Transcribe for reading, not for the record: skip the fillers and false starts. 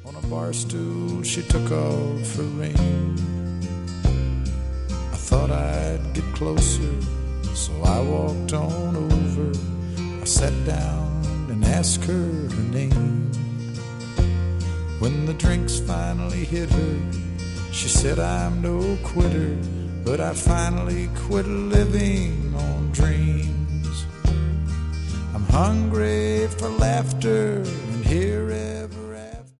On a bar stool she took off her ring. I thought I'd get closer, so I walked on over. I sat down and asked her her name. When the drinks finally hit her, she said, I'm no quitter, but I finally quit living on dreams. I'm hungry for laughter and here